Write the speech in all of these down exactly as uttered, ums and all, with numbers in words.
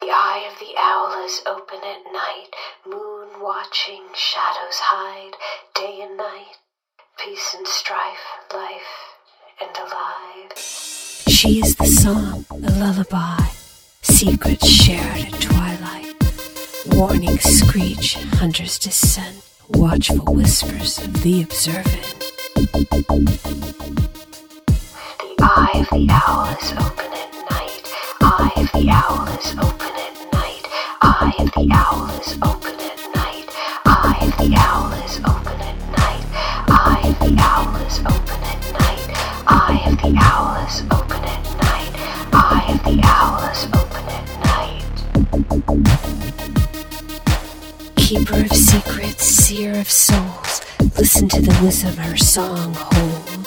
The eye of the owl is open at night, moon watching, shadows hide, day and night, peace and strife, life and alive. She is the song, a lullaby, secrets shared at twilight, warning screech, hunters descent, watchful whispers of the observant. The eye of the owl is open at night, eye of the owl is open at night, eye of the owl is open at night, eye of the owl is open at night, eye of the owl is open at night, eye of the owl is open at night, eye of the owl is open at night. Keeper of secrets, seer of souls, listen to the wisdom her song holds.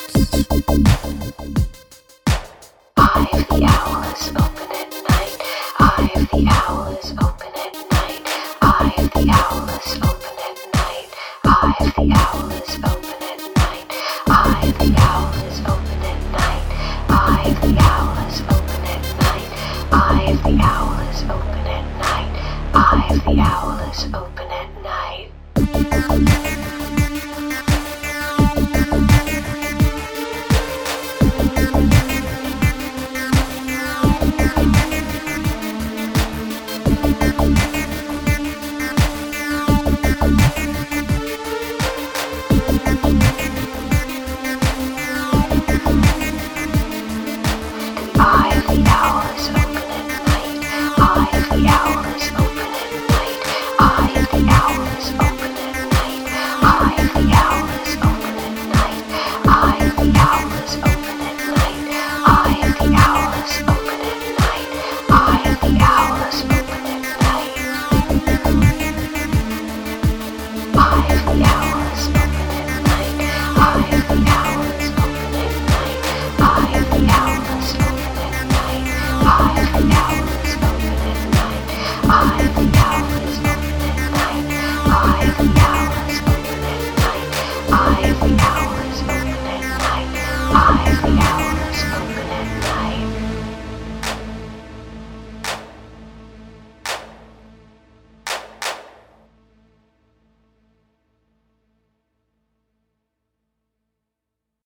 Eye of the owl is open at night, eye of the owl is open at night, eye of the owl is open at night, eye of the owl is open at night, eye of the owl is open at night, eye of the owl is open at night, eye of the owl is open at night, eye of the owl is open at night. Eye of the owl is open at night. Eye of the owl.